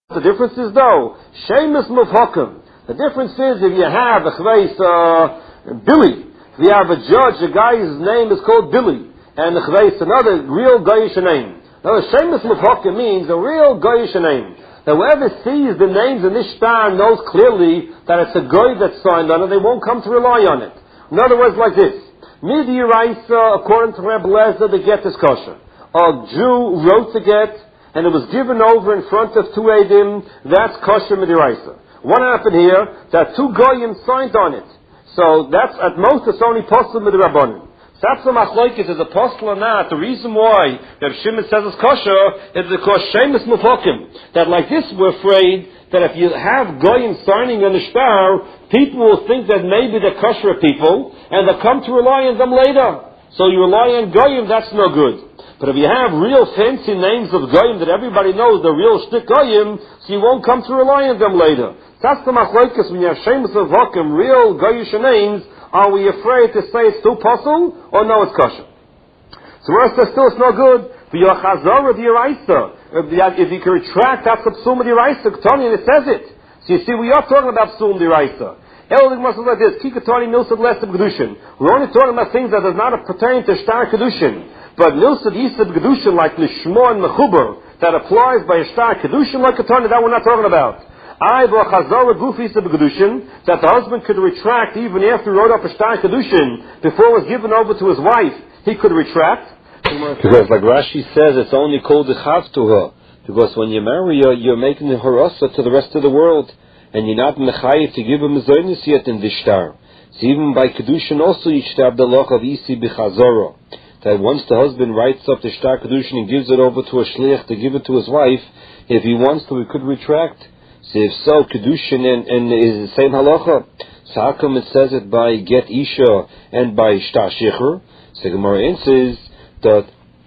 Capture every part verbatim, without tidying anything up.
The difference is though, Shemus Mufhakim. The difference is if you have a chveis, uh, Billy, if you have a judge, a guy's name is called Billy, and the chveis, another real Goyish name. Now, Shemus Mufhakim means a real Goyish name. Now, whoever sees the names in this star knows clearly that it's a Goy that's signed on it, they won't come to rely on it. In other words, like this, Midi Raisa, according to Reb Lezer, the get is kosher. A Jew wrote the get, and it was given over in front of two Eidim, that's kosher midiraisa. What happened here? That two Goyim signed on it. So that's, at most, it's only possible midirabbanan. So that's the machlokes, is a possible or not. The reason why Reb Shimon says it's kosher is because Shemus Mufhakim. That like this, we're afraid that if you have Goyim signing on the shtar, people will think that maybe they're kosher people, and they'll come to rely on them later. So you rely on Goyim, that's no good. But if you have real fancy names of Goyim that everybody knows, the real shtick Goyim, so you won't come to rely on them later. That's the machlokes. When you have Shemus Mufhakim, real Goyish names, are we afraid to say it's too possible, or no, it's kosher? So where it says still it's no good, but your chazorah d'iraisa, if you can retract, that's a psum d'iraisa, Tony, and it says it. So you see, we are talking about psum d'iraisa. Everything must look like this. Kikatani milsad less of kedushin. We're only talking about things that does not pertain to shtar kedushin. But milsad yisad kedushin like lishmo and mechuber that applies by a shtar kedushin like katani, that we're not talking about. I v'chazara gufi yisad kedushin that the husband could retract even after he wrote up a shtar kedushin before it was given over to his wife. He could retract because, like Rashi says, it's only called the chav to her because when you marry her, you're making the harasa to the rest of the world. And you're not mechayiv to give him a zoynus yet in this shtar. So even by kedushin also you should have the loch of isi b'chazora. That once the husband writes up the shtar kedushin and gives it over to a shliach to give it to his wife, if he wants to, he could retract. So if so, kedushin and, and is the same halacha. So how come it says it by get isha and by shtar shicher? So Gemara answers that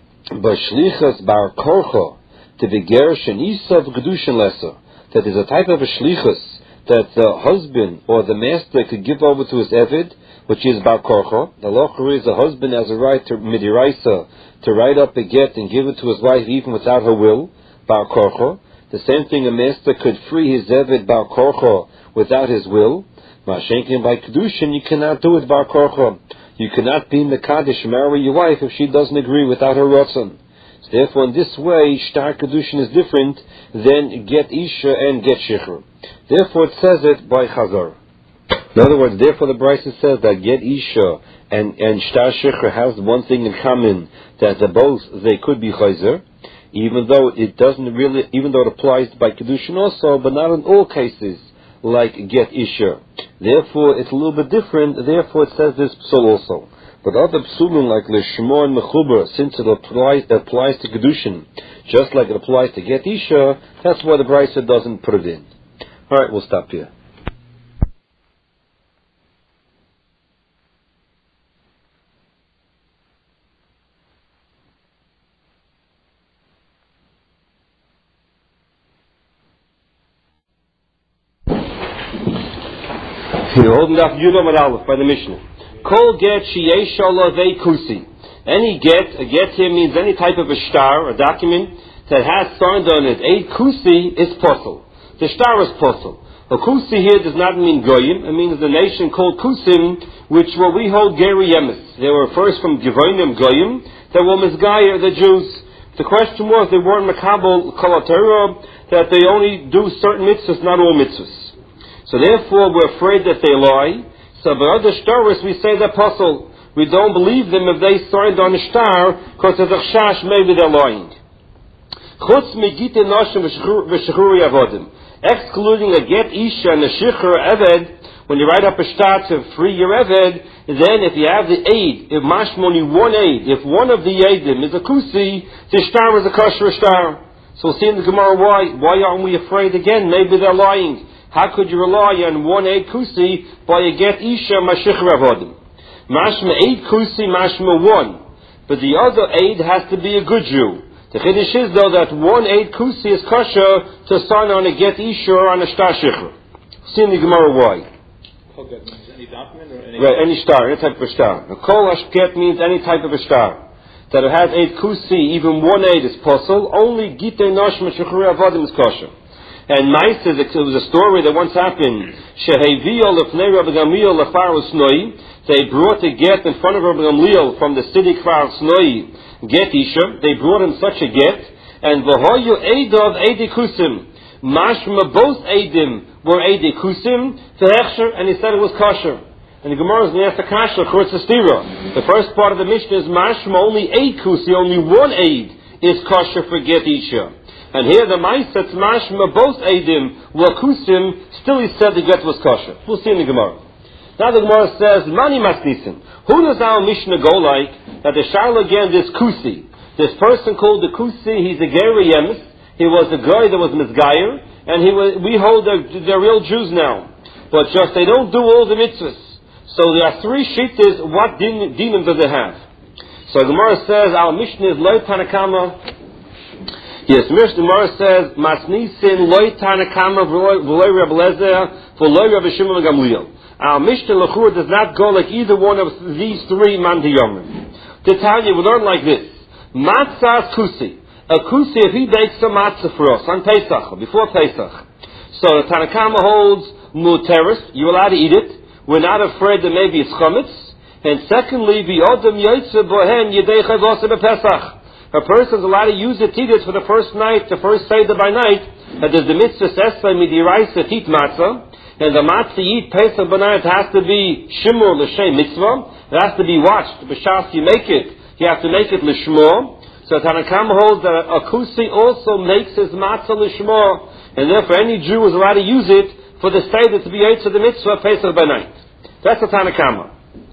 by shlichas bar korcha to be gerish and isa of kedushin lesser. That is a type of a shlichus that the husband or the master could give over to his eved, which is bar korcha. The locher is the husband has a right to midiraisa to write up a get and give it to his wife even without her will, bar korcha. The same thing, a master could free his eved bar korcha without his will. Mashenkin by kedushin, you cannot do it bar korcha. You cannot be mekadesh, marry your wife if she doesn't agree without her ratzon. Therefore, in this way, shtar kedushin is different than get isha and get shicher. Therefore, it says it by chazar. In other words, therefore, the Brisa says that get isha and and shtar shicher has one thing in common, that the both they could be chayzer, even though it doesn't really, even though it applies by kedushin also, but not in all cases like get isha. Therefore, it's a little bit different. Therefore, it says this psul also. But other psulim like Lishmo and Mechuber, since it applies, it applies to Kedushin, just like it applies to Get Isha, that's why the Brisa doesn't put it in. Alright, we'll stop here. You're holding up Yudam and Aleph by the Mishnah. Kol get sheyesh olavei kusi. Any get, a get here means any type of a shtar, a document that has signed on it. A kusi is posel. The shtar is posel. A kusi here does not mean goyim. It means the nation called kusim, which what we hold geri yemis. They were first from givonim goyim. They were mizgayer, the Jews. The question was they weren't makabel kolaterah, that they only do certain mitzvahs, not all mitzvahs. So therefore, we're afraid that they lie. So by other shtaris, we say they're puzzle. We don't believe them if they signed on a shtar, because there's a chash, maybe they're lying. Chutz megite noshim v'shechuri avodim. Excluding a get isha and a shichur eved, when you write up a shtar to free your eved, then if you have the aid, if mashmoni one aid, if one of the aidim is a kusi, the shtar is a kosher shtar. So we'll see in the Gemara why. Why aren't we afraid again? Maybe they're lying. How could you rely on one aid kusi by a get isha mashichur avodim? Mashma aid kusi, mashma one. But the other aid has to be a good Jew. The chiddush is though that one aid kusi is kosher to sign on a get isha or on a shtar shichur. See in the Gemara why. Any document or any right, any shtar, any type of a shtar. A kol ashket means any type of a shtar. That it has aid kusi, even one aid is possible. Only gite noshma shichur avodim is kosher. And Mice says it was a story that once happened. Shehevio lefnei Rabbi Gamliel lefar usnoi. They brought a get in front of Rabbi Gamliel from the city Kfar Snoi. Get Isha. They brought him such a get. And v'hoyu eidov eidi kusim. Mashma both eidim were eidi kusim to hechsher, and he said it was kosher. And the Gemara is in the kasha, of course, the stira. The first part of the Mishnah is mashma only eid kusi, only one eid is kosher for get Isha. And here the Mice that's mashma both eidim were kusim, still he said the get was kosher. We'll see in the Gemara. Now the Gemara says, Mani Masnisim. Who does our Mishnah go like that the Sharla again, this Kusi? This person called the Kusi, he's a Geri Yemis. He was a guy that was Mizgayer, and he was, we hold they're, they're real Jews now. But just they don't do all the mitzvahs. So there are three shittas, what din, dinim do they have? So the Gemara says, our Mishnah is Loi Tanakama. Yes, Mishnah Gemara says, Masnisim Loi Tanakama v'loi Reb Lezer v'loi Reb Shimon Gamliel. Our Mishnah Lechur does not go like either one of these three Mandiyomim. To tell you, we learn like this. Matzah's Kusi. A Kusi, if he bakes some matzah for us on Pesach, before Pesach. So the Tanakama holds Muteris, you're allowed to eat it. We're not afraid that maybe it's Chametz. And secondly, V'odem Yoitze Bohen Yedei Chavose B'Pesach. A person's allowed to use it, eat it for the first night, the first Seder by night, that there's the mitzvah Esrei Midiraisa Tit Matzah. And the matzah eat Pesach b'nayit has to be shimur l'shem mitzvah. It has to be watched. B'shas you make it, you have to make it l'shmor. So Tanakam holds that a kusi also makes his matzah l'shmor, and therefore any Jew is allowed to use it for the seder to be ate to the mitzvah Pesach b'nayit. That's the Tanakama.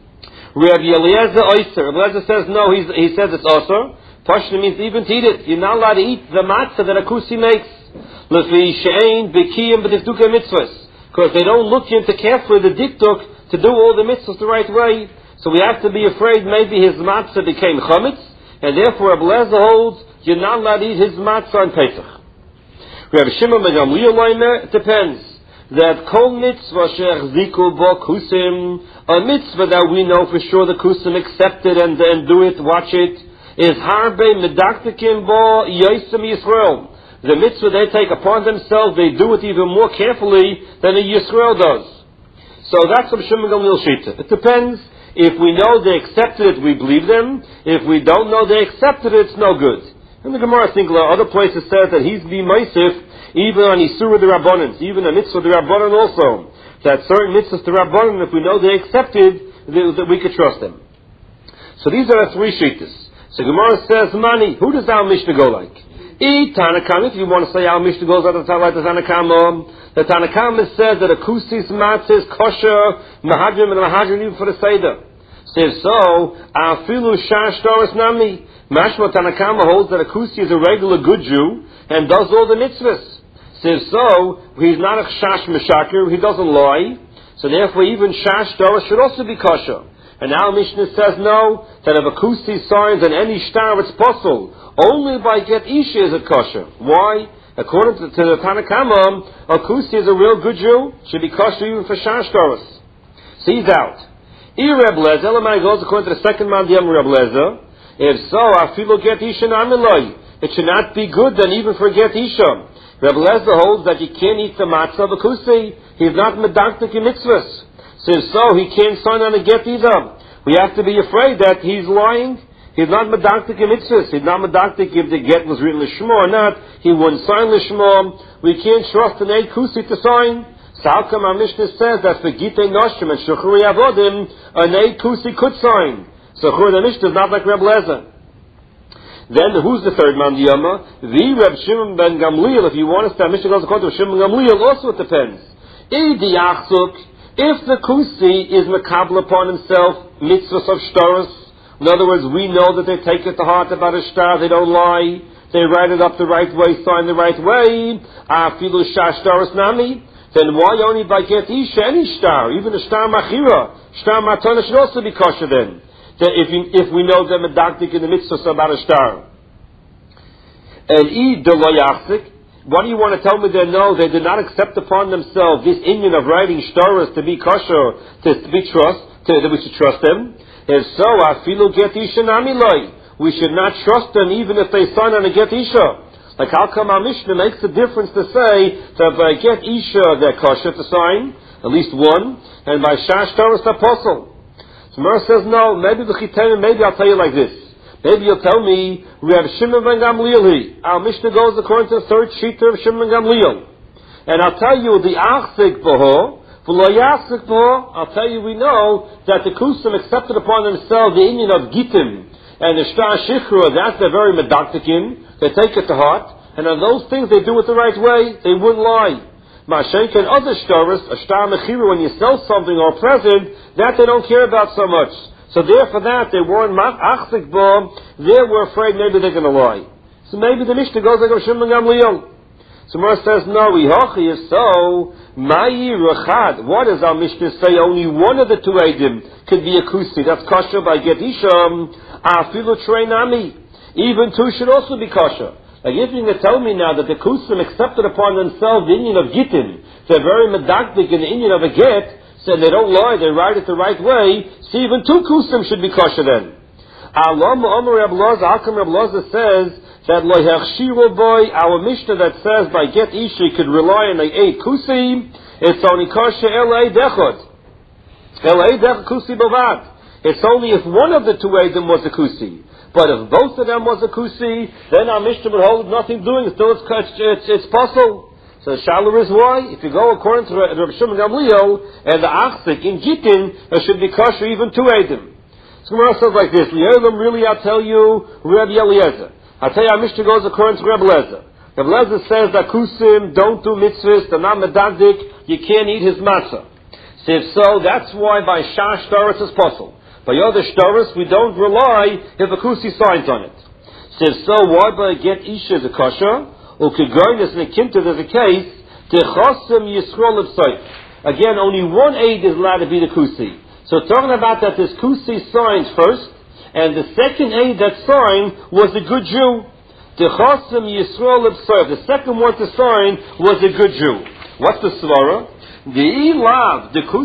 Rabbi Eliezer oyster. Rabbi Eliezer says no. He's, he says it's osur. Pashna means even to eat it. You're not allowed to eat the matzah that a kusi makes. L'fi she'ein b'kiyim b'dikduka mitzvahs. Because they don't look into carefully the diktuk to do all the mitzvahs the right way. So we have to be afraid maybe his matzah became chametz, and therefore Rabbi Eliezer holds you're not allowed to eat his matzah on Pesach. Rabbi Shimon ben Gamliel Leimer, it depends. That kol mitzvah she'achziku bo kusim, a mitzvah that we know for sure the kusim accept it and, and do it, watch it, is harbe medaktikim bo yoisem Yisrael. The mitzvah they take upon themselves, they do it even more carefully than a Yisrael does. So that's what Shimon Gamliel Shita. It depends. If we know they accepted it, we believe them. If we don't know they accepted it, it's no good. And the Gemara, I think, other places says that he's be meisif even on Isura the Rabbanan, even a mitzvah the Rabbanan also. That certain mitzvahs the Rabbanan, if we know they accepted, that we could trust them. So these are the three shitas. So Gemara says, Mani, who does our Mishnah go like? E Tanakam, if you want to say our Mishnah goes out of the Tanakam, the Tanakam says that a kusis matzah is kosher, mahadrim and mahadrim even for the Seder. Says so, afilu shash doris nami. Mashma Tanakam holds that a kusi is a regular good Jew and does all the mitzvahs. Says so, he's not a shash meshakir, he doesn't lie. So therefore even shash doris should also be kosher. And our Mishnah says no, that if a kusi signs on any star it's possible. Only by get isha is it kosher. Why? According to, to the Tanakama, a kusi is a real good Jew, should be kosher even for shash doris. So he's out. E Reb Lezer, Elamai goes according to the second mandiyam Reb Lezer. If so, afilu get isha namiloi. It should not be good then even for get isha. Reb Lezer holds that you can't eat the matzah of a kusi. He's not medaktik in mitzvahs. So if so, he can't sign on a get either. We have to be afraid that he's lying. He's not medaktik in mitzvahs. He's not medaktik if the get was written l'shmo or not. He wouldn't sign l'shmo. We can't trust an eid kusi to sign. So how come our Mishnah says that for gitei noshim and shechuri avodim, an eid kusi could sign? So the Mishnah is not like Reb Lezer. Then who's the third man diyama? The Reb Shimon ben Gamliel. If you want us to, Mishnah goes according to Shimon Gamliel. Also it depends. Idi achzuk. If the kusi is makabel upon himself mitzvahs of shtaros. In other words, we know that they take it to heart about a star, they don't lie, they write it up the right way, sign the right way, afilu shash doris nami, then why only by get isha, any star, even a star machira, star matana should also be kosher then, that if, you, if we know them medaktik in the mitzvahs about a star. And e deloyachzik, what do you want to tell me they know? They did not accept upon themselves this union of writing shtaras to be kosher, to, to be trust, to, that we should trust them. If so, afilu get isha namiloi. We should not trust them even if they sign on a get isha. Like how come our Mishnah makes a difference to say that by get Isha they're kosher to sign, at least one, and by Shash Torah it's apostle. So Mar says no, maybe the Chitayim, maybe I'll tell you like this. Maybe you'll tell me we have Shimon ben Gamliel here. Our Mishnah goes according to the third sheet of Shimon ben Gamliel. And I'll tell you the Achzik Boho, V'lo Yasik Boho, I'll tell you we know that the Kusim accepted upon themselves the union of Gittim and the Shtar Shichra, that's they're very medaktikim, they take it to heart, and on those things they do it the right way, they wouldn't lie. Mashenk and other shtaris, a Shtar Mechira, when you sell something or a present, that they don't care about so much. So therefore that, they weren't Achzik Boho, they were afraid maybe they're going to lie. So maybe the Mishnah goes like a Shimon Gamliel. So Mar says, no, Ihochi is so, Ma'i Rechad. What does our Mishnah say? Only one of the two Eidim could be a Kusi. That's kosher by Get Isham. Afilu Treinami. Even two should also be kosher. Like if you're going to tell me now that the Kusim accepted upon themselves the Indian of Gittin, they're very medakdik in the Indian of a Get, so they don't lie, they write it the right way, so even two Kusim should be kosher then. Alam Omer Reb Loza, how come Reb Loza says, that lo hechshiru boy, our Mishnah that says by get ishi could rely on the eight kusi, it's only kosher el dechot. El dechot kusi bavad. It's only if one of the two eidim was a kusi. But if both of them was a kusi, then our Mishnah would hold nothing doing, still it's, it's, it's possible. So the shalar is why, if you go according to Rav Shimon Gamliel, and the achzik in Gittin, there should be kosher even two eidim. So Gemara says like this, Li'elam really I'll tell you, Rabbi Eliezer. I'll tell you how Mishnah goes according to Rebbe Lezer. Rebbe Lezer says that Kusim don't do mitzvahs, they're not medagdik, you can't eat his matzah. So if so, that's why by Shah Shtaris is possible. By other Shtaris, we don't rely if a Kusi signs on it. So if so, why by get Isha is a kosher, or Kegoynis and a Kinta there's a case, Techosim Yisrael L'Psoif. Again, only one aid is allowed to be the Kusi. So talking about that this Kusi signs first, and the second aid that signed was a good Jew. Techosim Yisrael L'Psoif. The second one to sign was a good Jew. What's the svara? The ilav, the